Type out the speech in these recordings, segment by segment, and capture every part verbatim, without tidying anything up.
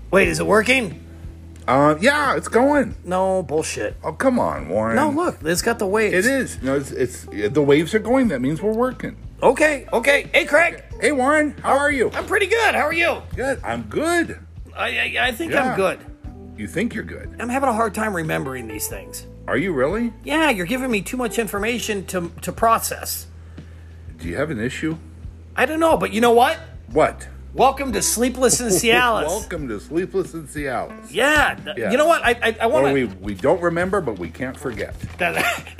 Wait, is it working? Uh, yeah, it's going. No, bullshit. Oh, come on, Warren. No, look, it's got the waves. It is. No, it's, it's the waves are going. That means we're working. Okay, okay. Hey, Craig. Hey, Warren, how are you? I'm pretty good. How are you? Good. I'm good. I I, I think Yeah. I'm good. You think you're good? I'm having a hard time remembering these things. Are you really? Yeah, you're giving me too much information to to process. Do you have an issue? I don't know, but you know what? What? Welcome to Sleepless in Cialis. Welcome to Sleepless in Cialis. Yeah, th- Yeah. you know what? I I, I want Well, to. we, we don't remember, but we can't forget. That,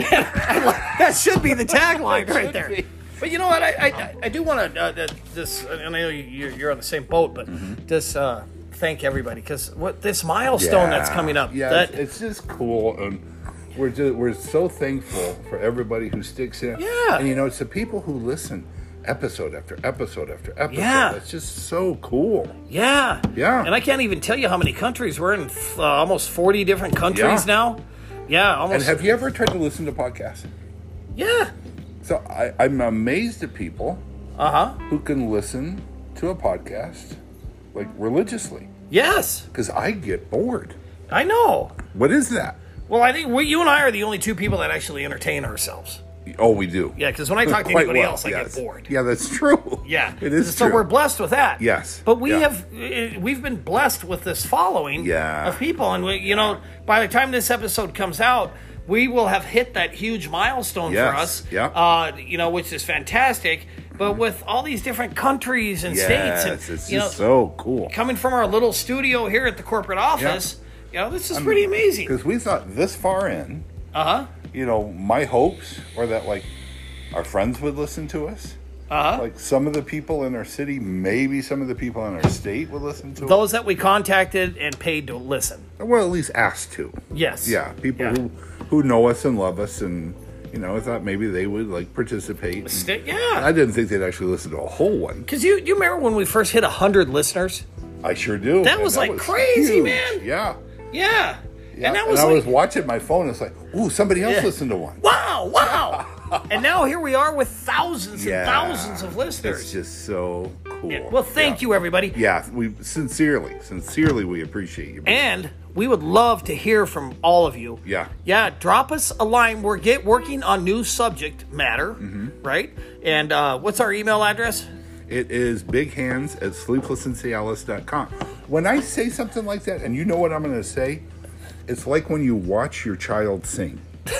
that should be the tagline right there. be. But you know what? I I, I do want to uh, this, and I know you're, you're on the same boat, but Mm-hmm. just uh, thank everybody because what this milestone that's coming up. Yeah, that, it's, it's just cool, and we're just, we're so thankful for everybody who sticks in. Yeah. And you know, it's the people who listen episode after episode after episode. Yeah. It's just so cool. Yeah. Yeah. And I can't even tell you how many countries. We're in uh, almost forty different countries Yeah. now. Yeah, And almost. have you ever tried to listen to podcasts? yeah. So I, I'm amazed at people Uh huh. who can listen to a podcast like religiously, Yes. because I get bored. I know. What is that? Well, I think we, you and I are the only two people that actually entertain ourselves. Oh, we do. Yeah, because when I talk to Quite anybody well, else, I yes. get bored. Yeah, that's true. Yeah, it is so true. we're blessed with that. Yes. but we Yeah. have uh, we've been blessed with this following Yeah. of people, and we, you know, by the time this episode comes out, we will have hit that huge milestone Yes. for us. Yeah. uh, you know, which is fantastic. But with all these different countries and Yes, states, and it's you know, just so cool. coming from our little studio here at the corporate office, you know, this is pretty amazing. Because we thought this far in, Uh huh. you know, my hopes were that like our friends would listen to us. Uh huh. Like some of the people in our city, maybe some of the people in our state would listen to Those that we contacted and paid to listen. us. Well, at least asked to. Yes. Yeah, people Yeah. who who know us and love us, and you know, I thought maybe they would like participate. and- Sti- yeah. I didn't think they'd actually listen to a whole one. Because you, you remember when we first hit one hundred listeners? I sure do. That And was, like, crazy, huge. man. Yeah. Yeah. Yeah. And that was I like, was watching my phone. It's like, ooh, somebody else Yeah. listened to one. wow, wow. And now here we are with thousands Yeah. and thousands of listeners. It's just so cool. Yeah. Well, thank Yeah. you, everybody. Yeah, we sincerely, sincerely, we appreciate you. And we would love to hear from all of you. Yeah. Yeah, drop us a line. We're get working on new subject matter, Mm-hmm. right? And uh, what's our email address? It is big hands at sleepless in cialis dot com. When I say something like that, and you know what I'm going to say, it's like when you watch your child sing.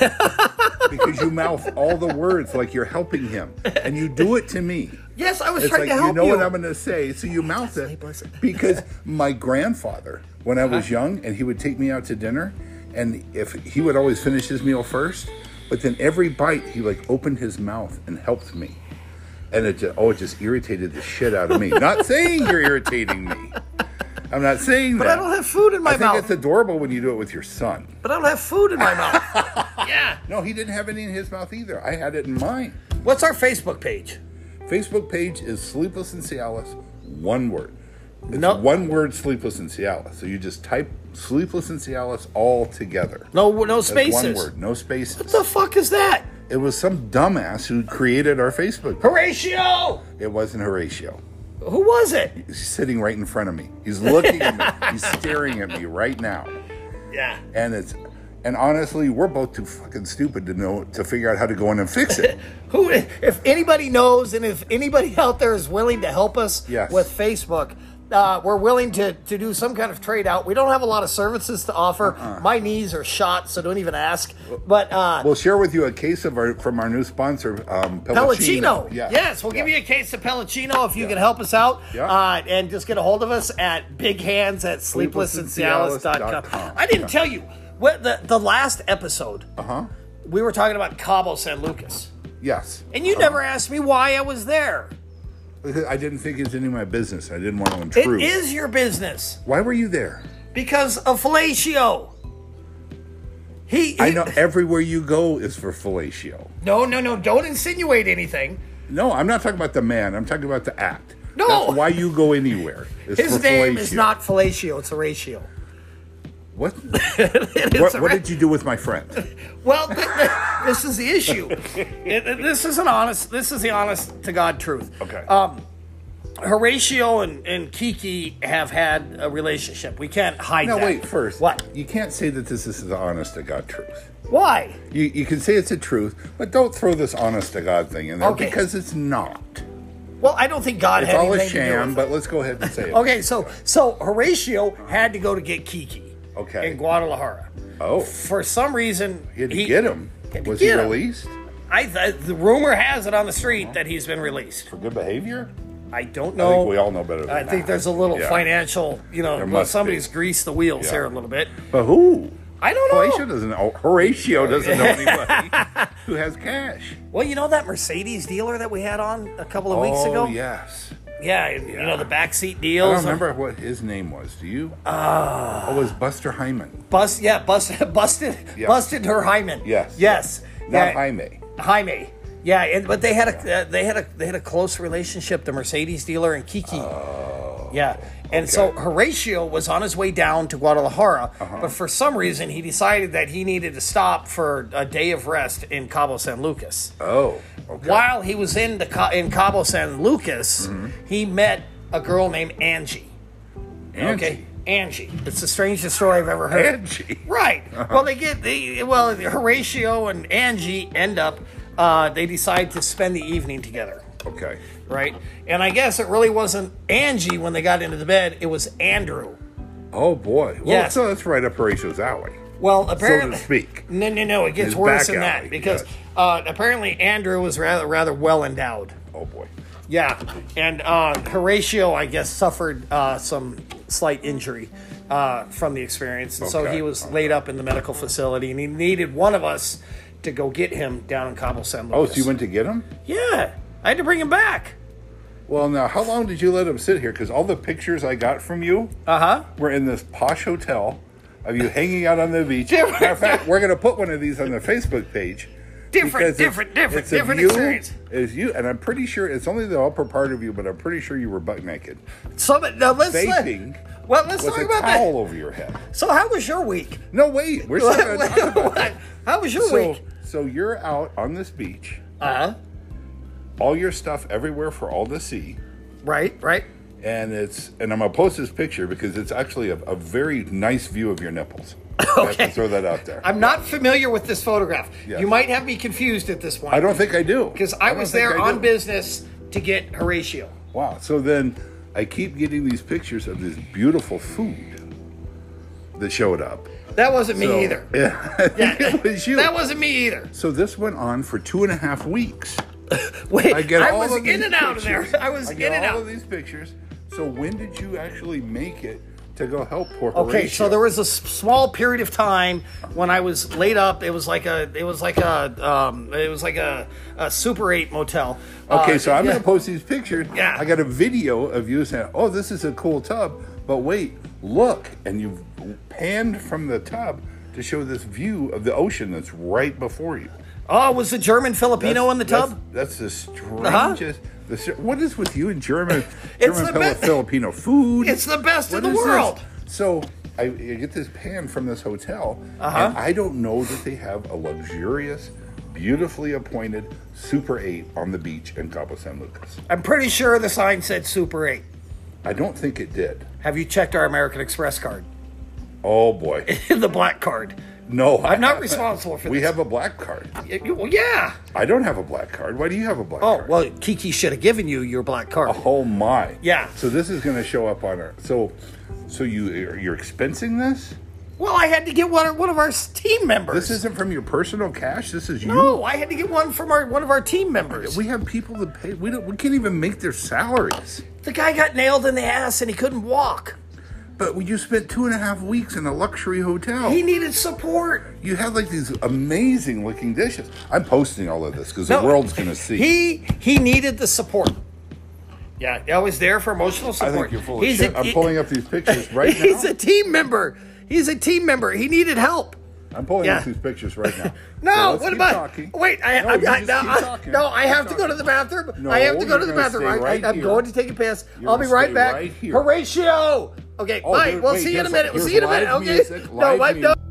Because you mouth all the words like you're helping him. And you do it to me. Yes, I was It's trying like, to help you know you. what I'm going to say, so you mouth it. Sleepless. Because my grandfather, when I was young, and he would take me out to dinner, and if he would always finish his meal first, but then every bite, he like opened his mouth and helped me. And it just, oh, it just irritated the shit out of me. Not saying you're irritating me. I'm not saying But that. I don't have food in my I think mouth. it's adorable when you do it with your son. But I don't have food in my mouth. Yeah. No, he didn't have any in his mouth either. I had it in mine. What's our Facebook page? Facebook page is Sleepless in Cialis, one word. It's No- one word, Sleepless in Cialis. So you just type Sleepless in Cialis all together. No, no That's spaces. one word, no spaces. What the fuck is that? It was some dumbass who created our Facebook page. Horatio! It wasn't Horatio. Who was it? He's sitting right in front of me. He's looking at me. He's staring at me right now. Yeah. And it's and honestly, we're both too fucking stupid to know to figure out how to go in and fix it. Who? If anybody knows, and if anybody out there is willing to help us Yes. with Facebook, uh, we're willing to, to do some kind of trade out. We don't have a lot of services to offer. Uh-uh. My knees are shot, so don't even ask. But uh, We'll share with you a case of our from our new sponsor, um, Pellicino. Pellicino. Yeah. Yes, we'll give you a case of Pellicino if you can help us out. Yeah. Uh, and just get a hold of us at big hands at sleepless in cialis dot com. com. I didn't tell you. What the, the last episode, Uh huh. we were talking about Cabo San Lucas. Yes. And you never asked me why I was there. I didn't think it was any of my business. I didn't want to It intrude. is your business. Why were you there? Because of fellatio. He, he I know everywhere you go is for fellatio. No, no, no. Don't insinuate anything. No, I'm not talking about the man. I'm talking about the act. No. That's why you go anywhere. is His for name is fellatio. not fellatio. It's Horatio. What? It's what, a what ra- did you do with my friend? Well, th- th- this is the issue. It- it- this is an honest. This is the honest to God truth. Okay. Um, Horatio and, and Kiki have had a relationship. We can't hide No, that. wait, first. What? You can't say that this is the honest to God truth. Why? You, you can say it's a truth, but don't throw this honest to God thing in there Okay. because it's not. Well, I don't think God It's had all a anything to do sham, with it. but let's go ahead and say it. Okay, so so Horatio had to go to get Kiki. Okay. In Guadalajara. Oh, For some reason, you had to get him. had to Was get he him. released I th- the rumor has it on the street that he's been released. for good behavior? I don't I know. think we all know better than I think that. there's a little Yeah. financial, you know, There well, must somebody's be. greased the wheels Yeah. here a little bit. But who? I don't know. Horatio doesn't know. Horatio doesn't know anybody who has cash. Well, you know that Mercedes dealer that we had on a couple of weeks oh, ago? yes. Yeah, and, you know, the backseat I deals. don't remember what his name was. Do you? Uh, oh, it was Buster Hyman. Bust, yeah, bust, busted, Yeah. busted her hymen. Yes. Yes. Not yeah, Jaime. Jaime. Yeah, and, but they had a uh, they had a they had a close relationship. The Mercedes dealer and Kiki. Oh. Yeah, and so okay. Horatio was on his way down to Guadalajara, Uh-huh. but for some reason he decided that he needed to stop for a day of rest in Cabo San Lucas. Oh, okay. While he was in the Ca- in Cabo San Lucas, Mm-hmm. he met a girl named Angie. Angie. Okay, Angie. It's the strangest story I've ever heard. Angie. Right. Well, they get they well Horatio and Angie end up. Uh, they decide to spend the evening together. Okay. Right. And I guess it really wasn't Angie when they got into the bed. It was Andrew. Oh, boy. Well, Yes. so that's right up Horatio's alley. Well, apparently, So to speak. No, no, no. It gets His worse back than that alley, because yes. uh, apparently Andrew was rather rather well endowed. Oh, boy. Yeah, and uh, Horatio, I guess, suffered uh, some slight injury uh, from the experience, and so Okay. he was laid up in the medical facility, and he needed one of us to go get him down in Cabo San Oh, Lucas. so you went to get him? Yeah, I had to bring him back. Well, now, how long did you let him sit here? Because all the pictures I got from you Uh huh. were in this posh hotel of you hanging out on the beach. Different- Matter of fact, we're going to put one of these on the Facebook page. Different, because it's- different, different, it's of different you, experience. It's you, and I'm pretty sure it's only the upper part of you, but I'm pretty sure you were butt naked, So, now let's vaping let, well, let's with talk a about towel that. over your head. So, how was your week? No, wait, we're still going to talk about that. How was your So, week? so you're out on this beach, Uh huh. all your stuff everywhere for all to see. Right, right. And it's and I'm gonna post this picture because it's actually a, a very nice view of your nipples. I have Okay. to throw that out there. I'm not familiar with this photograph. Yes. You might have me confused at this point. I don't think I do Because I, don't was think there I on do. business to get Horatio. Wow. So then I keep getting these pictures of this beautiful food that showed up. That wasn't me So- either. Yeah, Yeah, it was you. That wasn't me either. So this went on for two and a half weeks. Wait, I get all was of in these and out pictures. of there. I was I in get and all out. of these pictures. So when did you actually make it to go help poor Horatio? Okay, so there was a s- small period of time when I was laid up. It was like a, it was like a, um, it was like a, a Super eight motel. Okay, Uh, so I'm yeah. going to post these pictures. Yeah. I got a video of you saying, "Oh, this is a cool tub," but wait, look, and you've panned from the tub to show this view of the ocean that's right before you. Oh, was the German Filipino in the tub? That's, that's the strangest. The, str- what is with you and German? It's German the Fili- best- Filipino food. It's the best What in the is world. this? So I, I get this pan from this hotel, Uh-huh. and I don't know that they have a luxurious, beautifully appointed Super eight on the beach in Cabo San Lucas. I'm pretty sure the sign said Super eight. I don't think it did. Have you checked our American Express card? Oh boy, The black card. no! I I'm not haven't. responsible for We this. have a black card. Y- y- Well, yeah. I don't have a black card. Why do you have a black Oh, card? well, Kiki should have given you your black card. Oh my! Yeah. So this is going to show up on our. So, so you you're expensing this? Well, I had to get one, one of our s- team members. This isn't from your personal cash. This is you. No, I had to get one from our one of our team members. We have people that pay. We don't. We can't even make their salaries. The guy got nailed in the ass and he couldn't walk. But when you spent two and a half weeks in a luxury hotel, He needed support. you had like these amazing looking dishes. I'm posting all of this because No, the world's going to see. He he needed the support. Yeah, I was there for emotional I support. think you're full of He's shit. a- I'm pulling up these pictures right now. He's a team member. He's a team member. He needed help. I'm pulling Yeah. up these pictures right now. No, So let's what keep about? talking. Wait, I, No, I, you I, just no, keep I- talking. no, I Keep have to go talking. to the bathroom. No, I have to go you're to the gonna bathroom. stay I, right I, I'm here. going to take a piss. You're I'll be gonna right stay back. right here. Horatio. Okay, Oh, bye. dude, We'll wait, see you in a here's- minute. We'll here's see you in a minute. live Okay. music, no, live I music. no.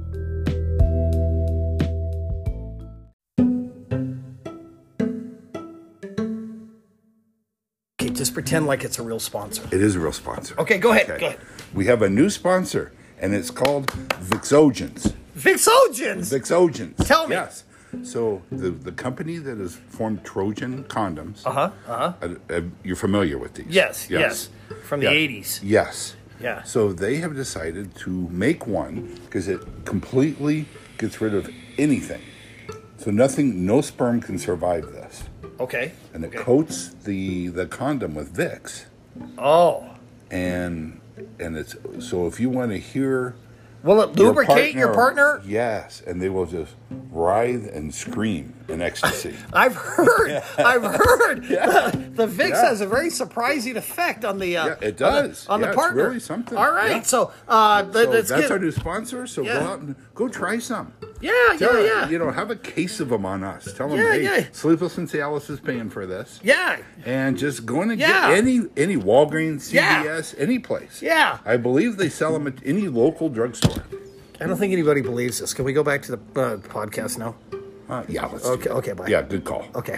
Just pretend like it's a real sponsor. It is a real sponsor. Okay, go ahead. Okay. Go ahead. We have a new sponsor, and it's called Vixogens. Vixogens. Vixogens. Tell me. Yes. So the the company that has formed Trojan Condoms. Uh huh. Uh huh. Uh, uh, you're familiar with these? Yes. Yes. From the Yeah. eighties. Yes. Yeah. So they have decided to make one because it completely gets rid of anything. So nothing, no sperm can survive this, Okay. and it okay. coats the the condom with Vicks, Oh. and and it's so if you want to hear Will it your lubricate your partner? yes, and they will just writhe and scream in ecstasy. I've heard. I've heard. The, the Vicks Yeah. has a very surprising effect on the. Uh, Yeah, it on the- does. on the, Yeah, it's partner. really something. All right. Yeah. So, uh, th- So let's that's get. our new sponsor. So Yeah. go out and go try some. yeah. Tell, Yeah. Yeah. You know, have a case of them on us. Tell them, Yeah, hey, yeah. Sleepless in Cialis is paying for this. Yeah. And just go in and Yeah. get any any Walgreens, C V S, Yeah. any place. Yeah. I believe they sell them at any local drugstore. I don't think anybody believes this. Can we go back to the uh, podcast now? Uh, yeah, let's Okay. do it. Okay. Bye. Yeah, good call. Okay.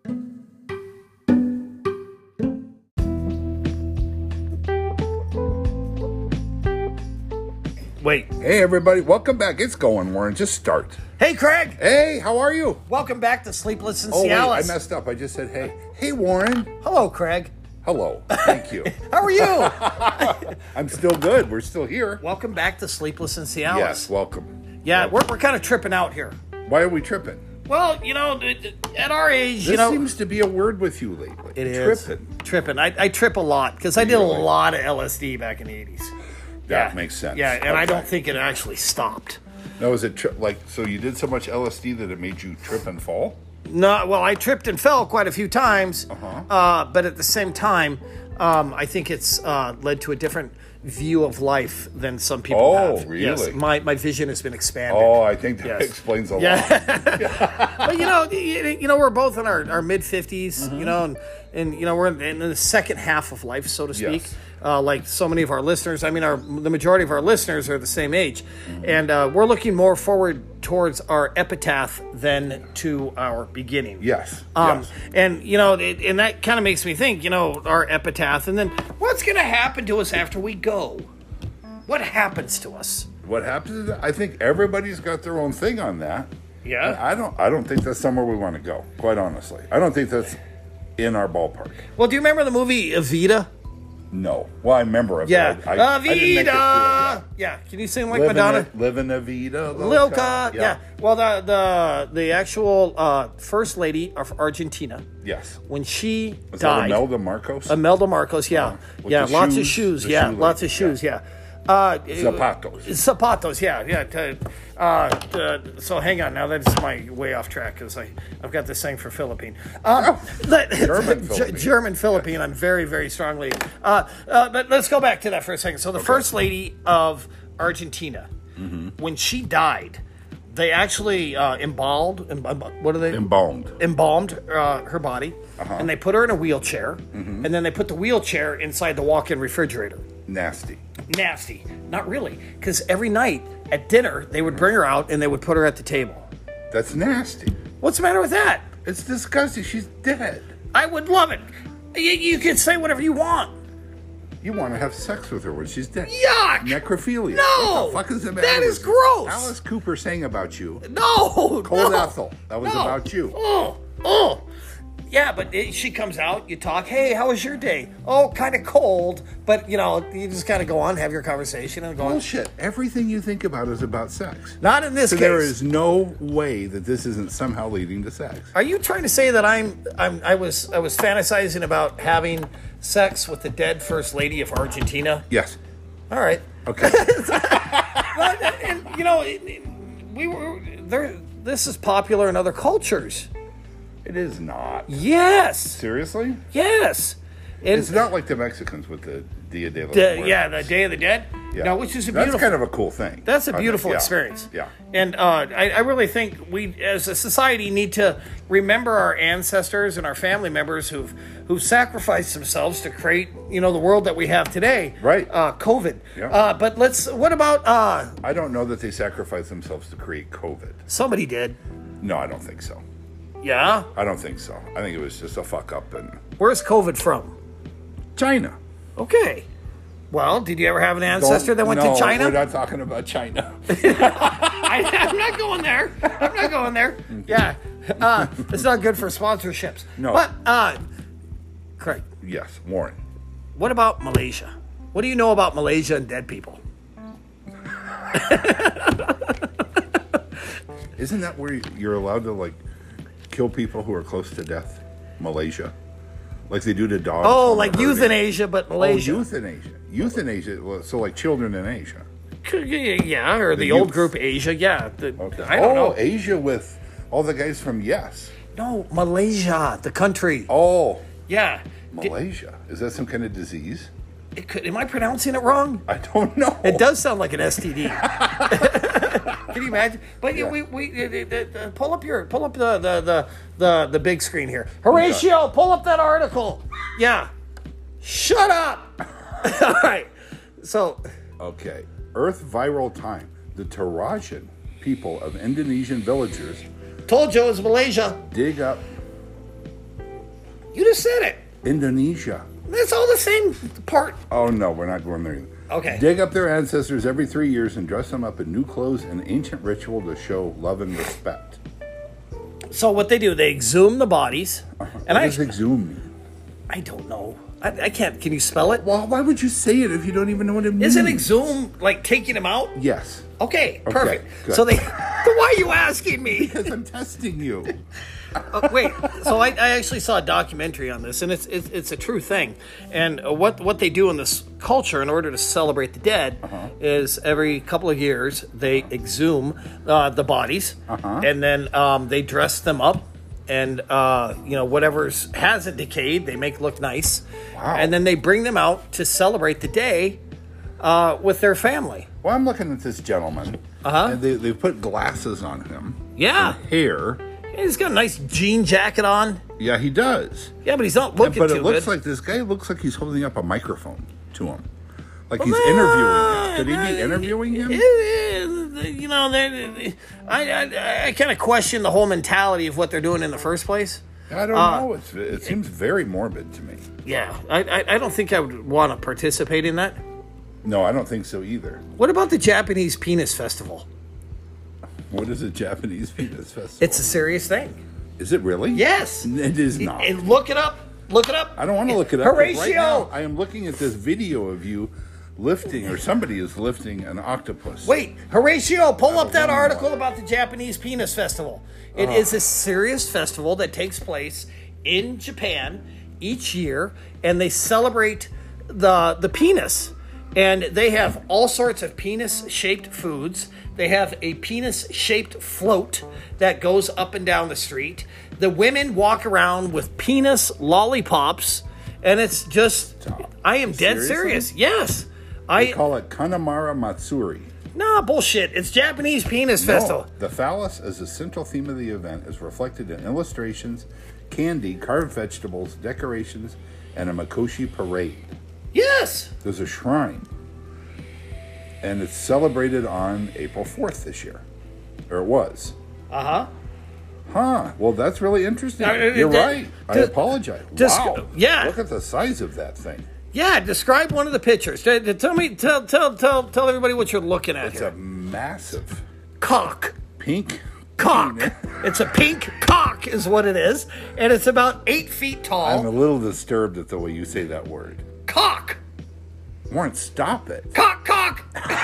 Wait. Hey, everybody. Welcome back. It's going, Warren. Just start. Hey, Craig. Hey, how are you? Welcome back to Sleepless in Oh, wait, Cialis. I messed up. I just said, hey. Hey, Warren. Hello, Craig. Hello. Thank you. How are you? I'm still good. We're still here. Welcome back to Sleepless in Cialis. Yes, welcome. Yeah, we're, we're kind of tripping out here. Why are we tripping? Well, you know, d- d- at our age, This you know, seems to be a word with you lately. it is Tripping. Tripping. I, I trip a lot because I did Really? a lot of L S D back in the eighties. That Yeah. makes sense. Yeah, and I Okay. don't think it actually stopped. Now, is it tri- like, so you did so much L S D that it made you trip and fall? No, well, I tripped and fell quite a few times, Uh-huh. uh, but at the same time, um, I think it's uh, led to a different view of life than some people Oh, have. really? Yes, my, my vision has been expanded. Oh, I think that Yes. explains a lot. Yeah. But, you know, you, you know, we're both in our, our mid-fifties, Mm-hmm. you know, and, and, you know, we're in, in the second half of life, so to speak. Yes. Uh, like so many of our listeners, I mean, our the majority of our listeners are the same age. Mm-hmm. And uh, we're looking more forward towards our epitaph than to our beginning. Yes. Um, yes. And, you know, it, and that kind of makes me think, you know, our epitaph, and then what's going to happen to us after we go? What happens to us? What happens is, I think everybody's got their own thing on that. Yeah. I don't I don't think that's somewhere we want to go, quite honestly. I don't think that's in our ballpark. Well, do you remember the movie Evita? No. Well, I remember it. Yeah. but I, I, I didn't make it through it, Evita! yeah. Yeah. Can you sing like Living Madonna? A, living a vida Lilka. Yeah. Well, the the the actual uh, first lady of Argentina, Yes. when she Was died, that Imelda Marcos? Imelda Marcos. Yeah. with Yeah. the Lots of shoes, shoes. the Yeah. shoe Lots lady, of shoes. Yeah. Uh, Zapatos. Zapatos, yeah, yeah. t- Uh, uh, so hang on, now that's my way off track because I I've got this thing for Philippine. Um, the- German Ge- Philippine. German Philippine. I'm very very strongly. Uh, uh, but let's go back to that for a second. So the first lady of Argentina, Mm-hmm. when she died, they actually uh, embalmed. Em- em- what are they? Embalmed. embalmed uh, her body, Uh-huh. and they put her in a wheelchair, Mm-hmm. and then they put the wheelchair inside the walk-in refrigerator. Nasty. Nasty. Not really, because every night at dinner they would bring her out and they would put her at the table. That's nasty. What's the matter with that? It's disgusting. She's dead. I would love it. You, you can say whatever you want. You want to have sex with her when she's dead. Yuck! Necrophilia. No! What the fuck is the That matter is with you? gross. Alice Cooper sang about you. No. Cold no, Ethel. That was no. about you. Oh, oh. Yeah, but it, she comes out, you talk, hey, how was your day? Oh, kind of cold, but, you know, you just kind of go on, have your conversation, and go on. Bullshit. Everything you think about is about sex. Not in this So case. there is no way that this isn't somehow leading to sex. Are you trying to say that I'm, I'm I was I was fantasizing about having sex with the dead first lady of Argentina? Yes. All right. Okay. But, and, you know, it, it- we were there. This is popular in other cultures. It is not. Yes. Seriously? Yes. And It's not like the Mexicans with the Dia de los the, Muertos. yeah, the Day of the Dead. Yeah. No, which is a That's beautiful. kind of a cool thing. That's a I think. beautiful Yeah. experience. Yeah. And uh, I, I really think we, as a society, need to remember our ancestors and our family members who've who've sacrificed themselves to create, you know, the world that we have today. Right. Uh, COVID. Yeah. Uh, but let's. What about uh, I don't know that they sacrificed themselves to create COVID. somebody did? No, I don't think so. Yeah. I don't think so. I think it was just a fuck up and Where's COVID from? China. Okay. Well, did you ever have an ancestor that went no, to China? We're not talking about China. I, I'm not going there. I'm not going there. Yeah. Uh, it's not good for sponsorships. No. But, uh, Craig, Yes, Warren. what about Malaysia? What do you know about Malaysia and dead people? Isn't that where you're allowed to, like, kill people who are close to death? Malaysia. Like they do to dogs. Oh, when like they're hurting. euthanasia, but Malaysia. Oh, euthanasia. Euthanasia. Well, so like children in Asia. Yeah, or the, The old youth. group Asia. Yeah. The, Okay. I don't oh, know. Asia with all the guys from Yes. No, Malaysia, the country. Oh, Yeah. Did- Malaysia. Is that some kind of disease? it could, am I pronouncing it wrong? I don't know. It does sound like an S T D. Can you imagine? But yeah. we we uh, uh, uh, pull up your pull up the the the the, the big screen here. Horatio, pull up that article. Yeah. Shut up. All right. So, Okay. Earth viral time. The Tarajan people of Indonesian villagers told you it was Malaysia. dig up You just said it. Indonesia. That's all the same part. Oh, no, we're not going there either. Okay. Dig up their ancestors every three years and dress them up in new clothes and ancient ritual to show love and respect. So what they do, they exhume the bodies, and what I does exhume mean? I don't know. I, I can't. Can you spell it? Well, why would you say it if you don't even know what it means? Isn't exhume like taking them out? Yes. Okay, perfect. good. So they. Why are you asking me? Because I'm testing you. Uh, wait, so I, I actually saw a documentary on this, and it's it's, it's a true thing. And uh, what what they do in this culture in order to celebrate the dead Uh-huh. is every couple of years they exhume uh, the bodies, Uh-huh. and then um, they dress them up, and uh, you know whatever's hasn't decayed, they make look nice, Wow. and then they bring them out to celebrate the day uh, with their family. Well, I'm looking at this gentleman. Uh-huh. And they, they put glasses on him. Yeah, And hair. he's got a nice jean jacket on. Yeah, he does. Yeah, but he's not looking But too it looks good. like this guy looks like he's holding up a microphone to him. Like Well, he's no, interviewing him. Could he no, be interviewing him? it- it- you know, they- I I, I kind of question the whole mentality of what they're doing in the first place. I don't Uh, know. It's, it seems very morbid to me. Yeah, I I, I don't think I would want to participate in that. No, I don't think so either. What about the Japanese Penis Festival? What is a Japanese penis festival? It's a serious thing. Is it really? Yes, It is not. And look it up. Look it up. I don't want to look it up. but Horatio. Right now, I am looking at this video of you lifting, or somebody is lifting an octopus. Wait, Horatio, pull up that one more. article about the Japanese Penis Festival. It is a serious festival that takes place in Japan each year, and they celebrate the the penis. And they have all sorts of penis-shaped foods. They have a penis-shaped float that goes up and down the street. The women walk around with penis lollipops, and it's just, I am dead Seriously? serious. Yes. They I call it Kanamara Matsuri. Nah, bullshit. It's Japanese Penis Festival. No, the phallus as the central theme of the event is reflected in illustrations, candy, carved vegetables, decorations, and a Makoshi parade. Yes. There's a shrine, and it's celebrated on April fourth this year, or it was. Uh-huh. Huh. Well, that's really interesting. Uh, uh, You're that- right. I to- apologize. just- wow. yeah. Look at the size of that thing. Yeah, describe one of the pictures. T- t- Tell me, tell, tell, tell, tell everybody what you're looking at It's here. a massive Cock. pink Cock. It's a pink cock is what it is. And it's about eight feet tall. I'm a little disturbed at the way you say that word. Cock. Warren, stop it. Cock, cock.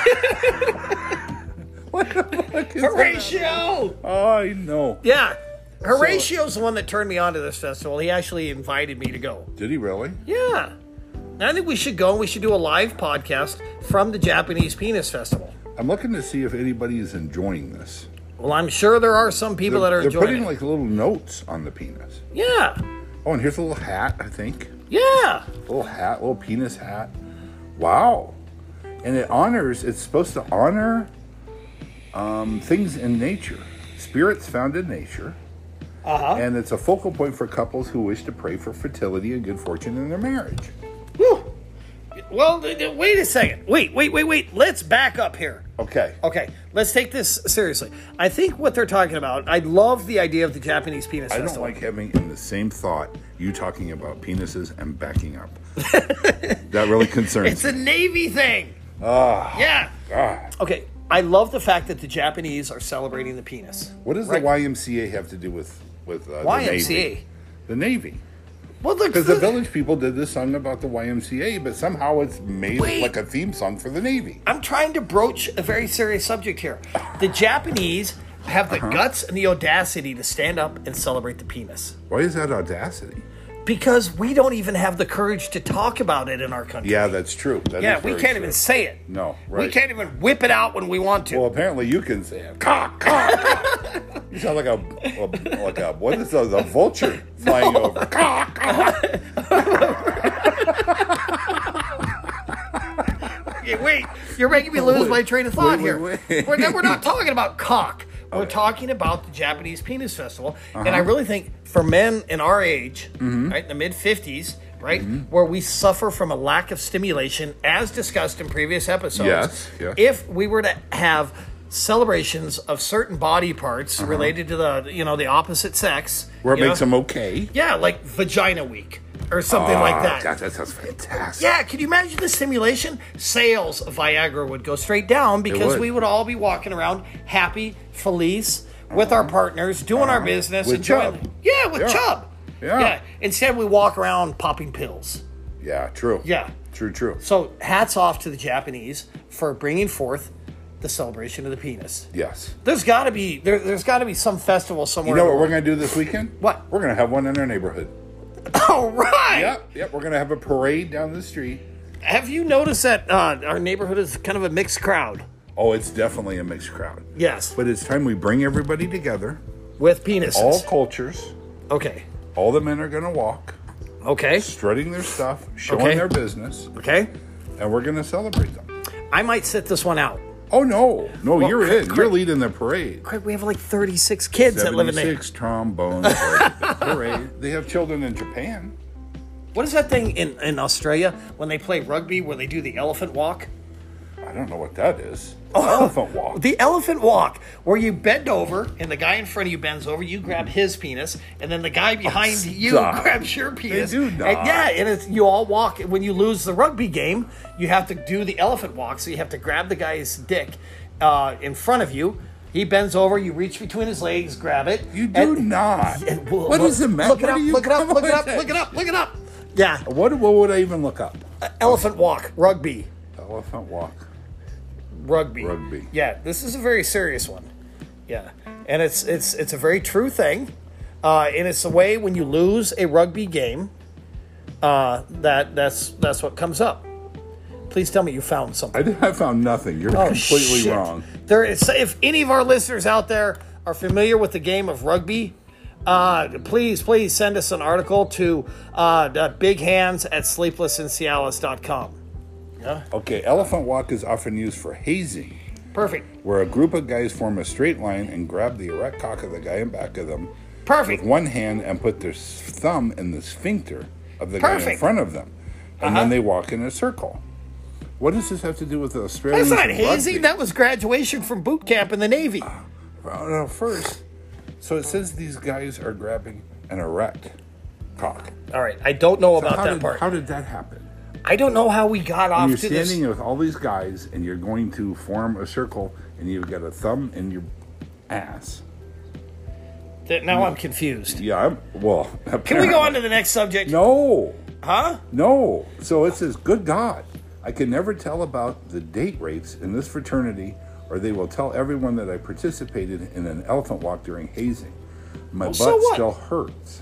What the fuck is Horatio. that? Oh, I know. Yeah. Horatio's the one that turned me on to this festival. He actually invited me to go. Did he really? Yeah. I think we should go. We should do a live podcast from the Japanese Penis Festival. I'm looking to see if anybody is enjoying this. Well, I'm sure there are some people They're, that are they're enjoying putting it. like little notes on the penis. Yeah. Oh, and here's a little hat, I think. Yeah. Little hat, little penis hat. Wow. And it honors, it's supposed to honor um, things in nature, spirits found in nature. Uh-huh. And it's a focal point for couples who wish to pray for fertility and good fortune in their marriage. Whew. Well, th- th- wait a second. Wait, wait, wait, wait. Let's back up here. Okay. Okay, let's take this seriously. I think what they're talking about, I love the idea of the Japanese Penis I don't Festival. like having in the same thought you talking about penises and backing up. That really concerns It's me. a Navy thing. Ah, Yeah. ah. Okay. I love the fact that the Japanese are celebrating the penis. What does Right. the Y M C A have to do with with uh, Y the M C A? Navy? The Navy. Well, the, Because the Village People did this song about the Y M C A, but somehow it's made Wait. like a theme song for the Navy. I'm trying to broach a very serious subject here. The Japanese have the Uh-huh. guts and the audacity to stand up and celebrate the penis. Why is that audacity? Because we don't even have the courage to talk about it in our country. Yeah, that's true. That Yeah, is we very can't true. even say it. No, We right. can't even whip it out when we want to. Well, apparently you can say it. Cock, cock. You sound like a, a like a what is that? A vulture flying over. Cock, cock. Okay, wait, you're making me lose my train of thought Wait, here. wait, wait. We're, not, we're not talking about cock. We're Okay. talking about the Japanese Penis Festival. And Uh-huh. I really think for men in our age, Mm-hmm. right, in the mid fifties, right, where we suffer from a lack of stimulation, as discussed in previous episodes, Yes, yes. if we were to have celebrations of certain body parts related to the, you know, the opposite sex. Uh-huh. Where it you makes know, them okay. Yeah, like Vagina Week or something like Ah, that. God, that sounds fantastic. Yeah, can you imagine the stimulation? Sales of Viagra would go straight down because would. we would all be walking around happy, felice, with our partners, doing our business. With enjoying- Chubb. Yeah, with Yeah. Chubb. Yeah. Instead, we walk around popping pills. Yeah, true. Yeah. True, true. So, hats off to the Japanese for bringing forth the celebration of the penis. Yes. There's got to be there, there's got to be some festival somewhere. You know in what the we're going to do this weekend? What? We're going to have one in our neighborhood. world. All right. Yep, yep. We're going to have a parade down the street. Have you noticed that uh, our neighborhood is kind of a mixed crowd? Oh, it's definitely a mixed crowd. Yes. But it's time we bring everybody together. With penises. All cultures. Okay. All the men are going to walk, Okay. strutting their stuff, showing Okay. their business, Okay. and we're going to celebrate them. I might sit this one out. Oh, no. No, Well, you're in. Craig- You're leading the parade. Craig, we have like thirty-six kids that live in there. seventy-six trombones. for the parade. They have children in Japan. What is that thing in, in Australia when they play rugby where they do the elephant walk? I don't know what that is. Elephant walk. The elephant walk, where you bend over and the guy in front of you bends over, you grab his penis, and then the guy behind you stop. grabs your penis. do And not. yeah, and it's, you all walk. When you lose the rugby game, you have to do the elephant walk. So you have to grab the guy's dick uh, in front of you. He bends over, you reach between his legs, grab it. You do and- not. and we'll- What we'll- is the matter? Look it Where up, do you look it up, come look it with up, that? look it up, look it up. Yeah, What, what would I even look up? elephant walk, rugby. Elephant walk. Rugby. Rugby. Yeah, this is a very serious one. Yeah, and it's it's it's a very true thing, uh, and it's the way when you lose a rugby game, uh, that that's that's what comes up. Please tell me you found something. I, I found nothing. You're Oh, completely shit. wrong. There is, if any of our listeners out there are familiar with the game of rugby, uh, please please send us an article to uh, the big hands at sleepless in cialis dot com. Okay, elephant walk is often used for hazing, Perfect. where a group of guys form a straight line and grab the erect cock of the guy in back of them Perfect. with one hand and put their s- thumb in the sphincter of the guy in Perfect. front of them. And Uh-huh. then they walk in a circle. What does this have to do with the Australian That's not hazing. That was graduation from boot camp in the Navy. Well, no, first, so it says these guys are grabbing an erect cock. All right, I don't know about how that did, part. How did that happen? I don't know how we got off You're to this. standing with all these guys and you're going to form a circle and you've got a thumb in your ass. That- Now I'm confused. Yeah, I'm, well, Can we go on to the next subject? No, Huh? no. So it says, good God, I can never tell about the date rates in this fraternity, or they will tell everyone that I participated in an elephant walk during hazing. My butt so what? still hurts.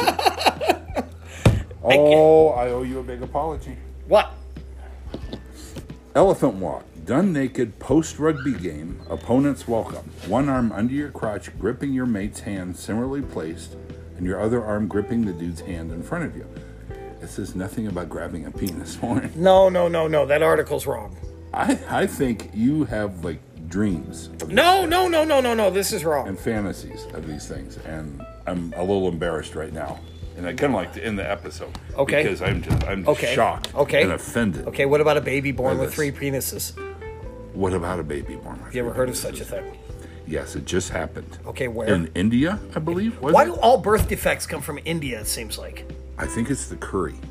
Oh, I owe you a big apology. What? Elephant walk. Done naked post-rugby game. Opponents welcome. One arm under your crotch, gripping your mate's hand similarly placed, and your other arm gripping the dude's hand in front of you. It says nothing about grabbing a penis, Warren. No, no, no, no. That article's wrong. I, I think you have, like, dreams of No, no, no, no, no, no. This is wrong. and fantasies of these things, and I'm a little embarrassed right now. And I kind of like to end the episode. Okay. Because I'm just, I'm just Okay. shocked Okay. and offended. Okay, what about a baby born By with this. three penises? What about a baby born with You ever three heard of penises? such a thing? Yes, it just happened. Okay, where? In India, I believe. Was Why it? do all birth defects come from India, it seems like? I think it's the curry.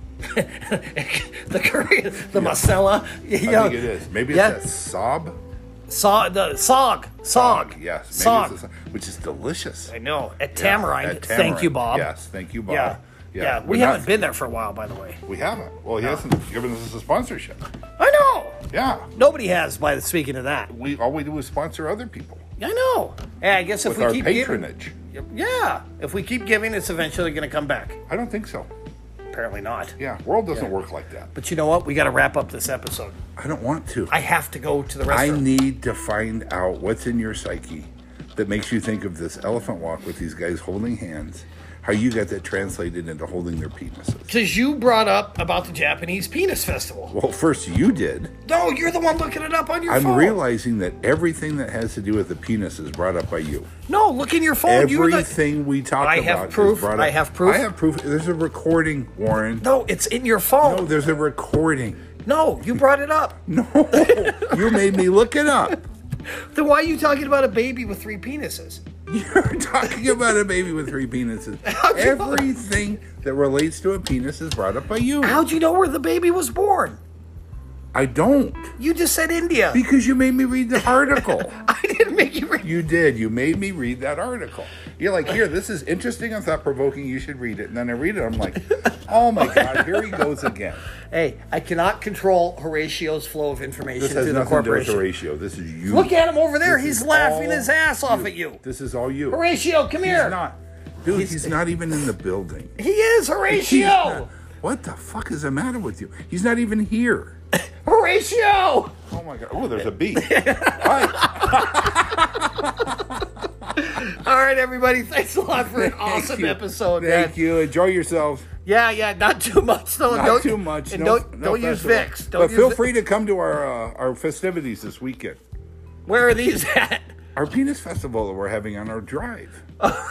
The curry, the masala. You I know, think it is. Maybe yeah. it's that sob. So, the sog, sog, Yes. Maybe sog. It's the, which is delicious. I know at Yeah, Tamarind. at Thank you, Tamarind. Bob. Yes, thank you, Bob. Yeah, yeah. We're We not- haven't been there for a while, by the way. We haven't. Well, he hasn't given us a sponsorship. I know. Yeah. Nobody has. By the speaking of that, We all we do is sponsor other people I know. Hey, I guess if with we our keep patronage. giving, yeah, if we keep giving, it's eventually going to come back. I don't think so. Apparently not. Yeah, world doesn't Yeah. work like that. But you know what? We got to wrap up this episode. I don't want to. I have to go to the I restaurant. need to find out what's in your psyche that makes you think of this elephant walk with these guys holding hands. How you got that translated into holding their penises. Because you brought up about the Japanese Penis Festival. Well, first you did. No, you're the one looking it up on your I'm phone. realizing that everything that has to do with the penis is brought up by you. No, look in your phone. You were the... Everything we talk I about have proof. is brought up. I have proof. I have proof. There's a recording, Warren. No, it's in your phone. No, there's a recording. No, you brought it up. No, you made me look it up. Then why are you talking about a baby with three penises? You're talking about a baby with three penises. Everything that relates to a penis is brought up by you. How'd you know where the baby was born? I don't. You just said India. Because you made me read the article. I didn't make you read. You did. You made me read that article. You're like, here, this is interesting and thought-provoking. You should read it. And then I read it. I'm like, oh, my God, here he goes again. Hey, I cannot control Horatio's flow of information This has through the nothing to do with corporation. Horatio. This is you. Look at him over there. This He's is laughing all his ass off at you. This is all you. Horatio, come He's here. not. Dude, he's, He's- not even in the building. He is He's Horatio. not- What the fuck is the matter with you? He's not even here. Horatio. Oh, my God. Oh, there's a bee. Hi. All right, everybody. Thanks a lot for an Thank awesome you. episode, Thank man. you. Enjoy yourselves. Yeah, yeah. Not too much, though. Not don't, too much. And No, don't no don't use festival. Vicks. Don't But use feel Vi- free to come to our uh, our festivities this weekend. Where are these at? Our penis festival that we're having on our drive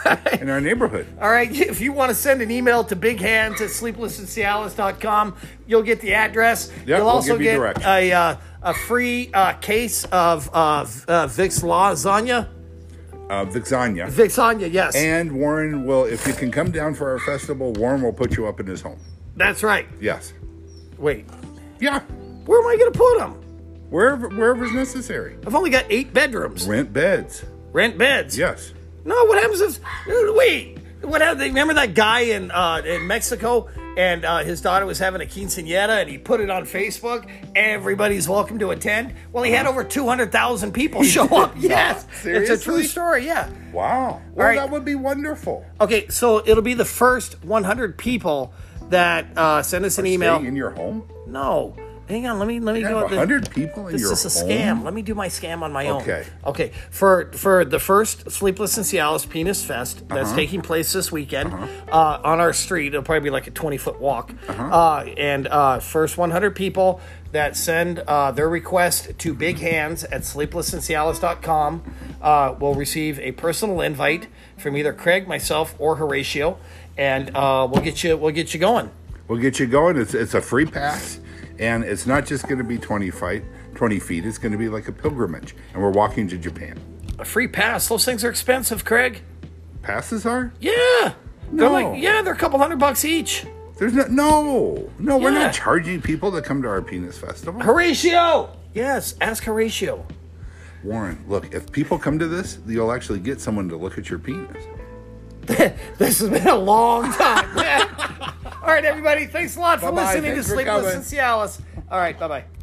in our neighborhood. All right, if you want to send an email to bighands at sleepless in cialis dot com, you'll get the address. Yeah, you'll we'll also give you get directions. a uh, a free uh, case of uh, v- uh, Vicks lasagna. Uh, Vixania. Vixania, yes. And Warren will, if you can come down for our festival, Warren will put you up in his home. That's right. Yes. Wait, Yeah. where am I going to put them? Wherever wherever's necessary. I've only got eight bedrooms. Rent beds. Rent beds. Yes. No, what happens if... Wait. What happened? Remember that guy in uh, in Mexico, and uh, his daughter was having a quinceañera, and he put it on Facebook. Everybody's welcome to attend. Well, he had over two hundred thousand people show up. Yes, it's a true Seriously? story. Yeah. Wow. Well, right. that would be wonderful. Okay, so it'll be the first one hundred people that uh, send us an email. Staying in your home? No, hang on. Let me let me You go. have the- one hundred people in This your is a home? scam. Let me do my scam on my own. Okay. Okay. For for the first Sleepless in Cialis Penis Fest that's Uh-huh. taking place this weekend uh, on our street. It'll probably be like a twenty foot walk. Uh, and uh, first one hundred people that send uh, their request to Big Hands at sleepless in cialis dot com uh, will receive a personal invite from either Craig, myself, or Horatio, and uh, we'll get you we'll get you going. We'll get you going. It's it's a free pass, and it's not just going to be twenty feet. twenty feet. It's going to be like a pilgrimage, and we're walking to Japan. A free pass. Those things are expensive, Craig. Passes are? Yeah. They're No. like yeah, they're a couple hundred bucks each. There's no no no. We're Yeah. not charging people to come to our penis festival. Horatio! Yes, ask Horatio. Warren, look, if people come to this, you'll actually get someone to look at your penis. This has been a long time, man. All right, everybody. Thanks a lot for Bye-bye. listening Thanks to for Sleepless coming. in Cialis. All right, bye-bye.